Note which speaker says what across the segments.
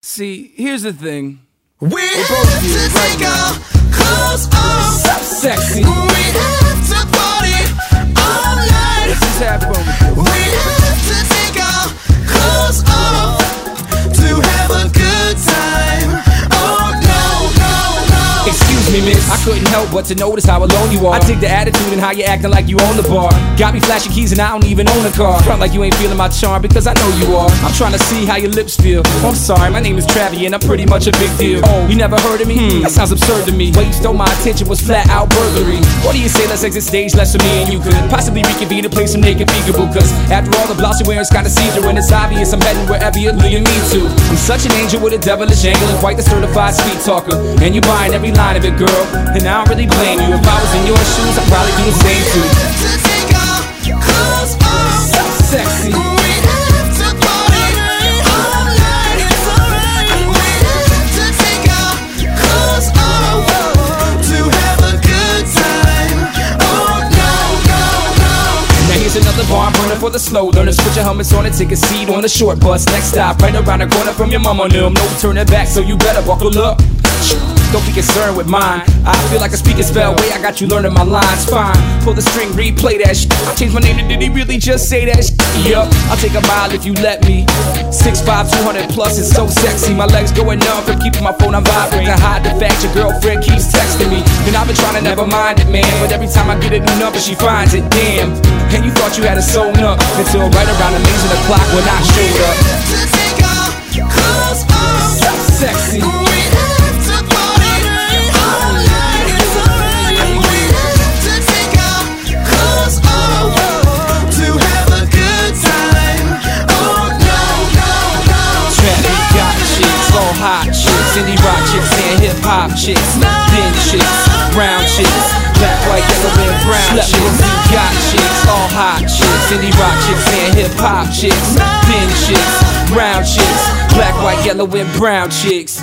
Speaker 1: See, here's the thing.
Speaker 2: We have to take our clothes off.
Speaker 1: So sexy.
Speaker 2: We have to party all night.
Speaker 1: Let's just have fun with this.
Speaker 2: We have to take our clothes off to have a good time. Oh no, no, no.
Speaker 1: Excuse me, miss, I couldn't help but to notice how alone you are. I take the attitude and how you acting like you own the bar. Got me flashing keys and I don't even own a car. Front like you ain't feeling my charm because I know you are. I'm trying to see how your lips feel. Oh, I'm sorry, my name is Travi and I'm pretty much a big deal. Oh, you never heard of me? That sounds absurd to me. Way you stole my attention was flat out burglary. What do you say, let's exit stage left so me and you could possibly reconvene to play some naked peekaboo. Cause after all the blouse you're wearing's kinda see-through and it's obvious I'm heading wherever you're leading me to. I'm such an angel with a devilish angle and quite the certified sweet talker. And you're buying every line of it, girl. And I don't really blame you. If I was in your shoes, I'd probably do the same too.
Speaker 2: We have to take our clothes off.
Speaker 1: So sexy.
Speaker 2: We have to party all night. It's alright. We have to take our clothes off to have a good time. Oh no, no, no.
Speaker 1: Now here's another barn burner for the slow learners. Put your helmets on and take a seat on the short bus. Next stop, right around the corner from your mama. No turning back, so you better buckle up. Don't be concerned with mine. I feel like a speaking spell. Way I got you learning my lines. Fine, pull the string, replay that shit. I changed my name to did he really just say that shit? Yup, I'll take a mile if you let me. 6'5", 200 plus, it's so sexy. My legs going numb from keeping my phone on vibrate. To hide the fact your girlfriend keeps texting me. And I've been trying to never mind it, man. But every time I get a new number, she finds it. Damn, and you thought you had it sewn up until right around 11 o'clock when I showed up.
Speaker 2: We have to take our clothes off.
Speaker 1: So sexy.
Speaker 2: We have to party all night. It's alright. We have to take our clothes off to have a good time. Oh no, no, no.
Speaker 1: Travi got chicks, all hot chicks, indie rock chicks and hip hop chicks, thin chicks, brown chicks, black, white, yellow, and brown chicks. Got chicks, all hot chicks, indie rock chicks and hip hop chicks, thin chicks, brown chicks, black, white, yellow, and brown chicks.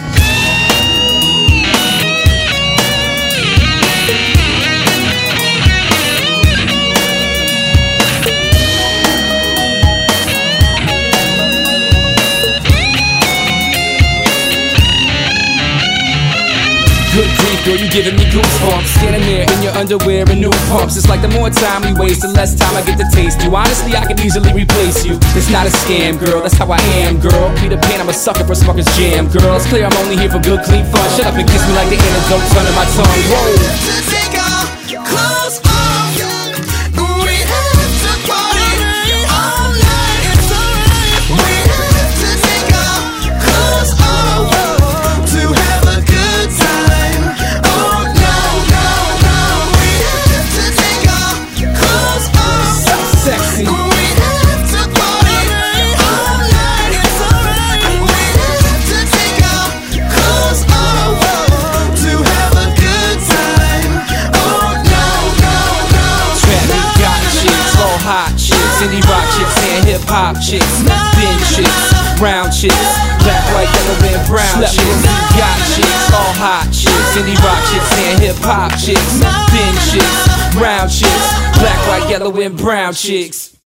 Speaker 1: Good grief, girl, you giving me goosebumps. Standing there in your underwear and new pumps. It's like the more time we waste, the less time I get to taste you. Honestly, I could easily replace you. It's not a scam, girl, that's how I am, girl. Peter Pan, I'm a sucker for Smucker's Jam, girl. It's clear I'm only here for good, clean fun. Shut up and kiss me like the antidote's under my tongue. Whoa.
Speaker 2: We have to take our clothes off. We have to party all night. It's alright. We have to take our clothes off to have a good time. Oh no, no, no. We have to take our clothes off.
Speaker 1: So sexy.
Speaker 2: We have to party all night. It's alright. We have to take our clothes off to have a good time. Oh no, no, no.
Speaker 1: Travi got chicks, all hot chicks, indie rock chicks and hip hop chicks, thin chicks, brown chicks, black, white, yellow, and brown chicks. Got chicks, all hot chicks, indie rock chicks and hip hop chicks, thin chicks, brown chicks, black, white, yellow, and brown chicks.